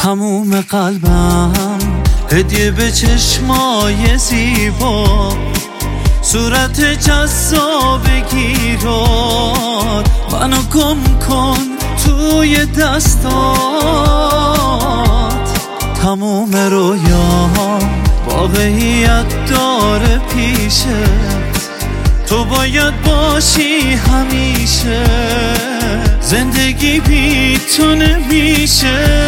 تموم قلبم هدیه به چشمای زیبا، صورت جذاب گیرات، منو گم کن توی دستات. تموم رویام واقعیت داره پیشه، تو باید باشی همیشه، زندگی بی تو نمیشه.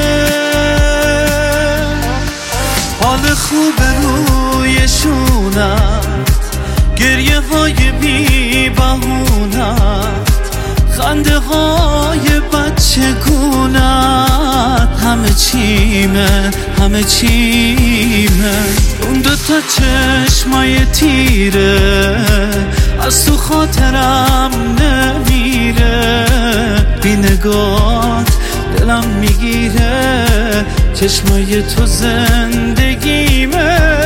حال خوب روی شونت، گریه های بی بهونت، خنده های بچگونت، همه چیمه همه چیمه. اون دوتا چشمای تیره از تو خاطرم نمیره، بی نگات دلم میگیره، چشمای تو زندگیمه.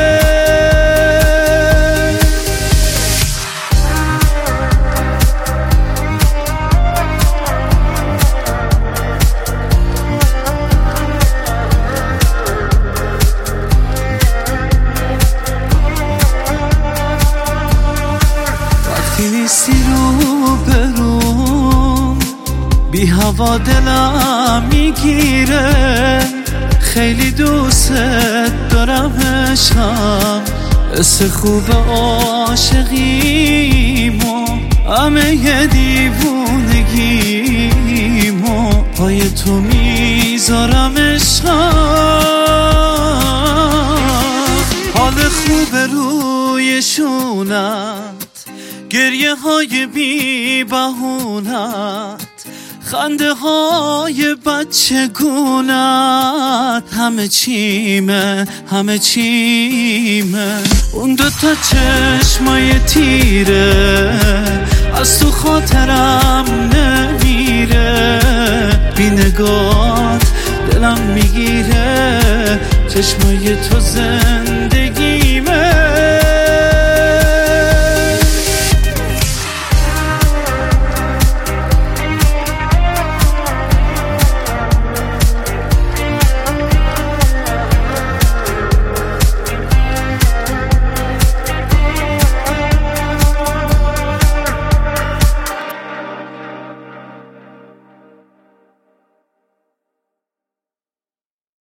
وقتی نیستی رو بروم، بی هوا دلم میگیره، خیلی دوست دارم عشقم، حس خوب عاشقیمو، همه دیوونگیمو پای تو میذارم عشقم. حال خوب روی شونت، گریه های بی بهونت، خنده های بچگونت، همه چیمه همه چیمه. اون دوتا چشمای تیره از تو خاطرم نمیره، بی نگات دلم میگیره، چشمای تو زنده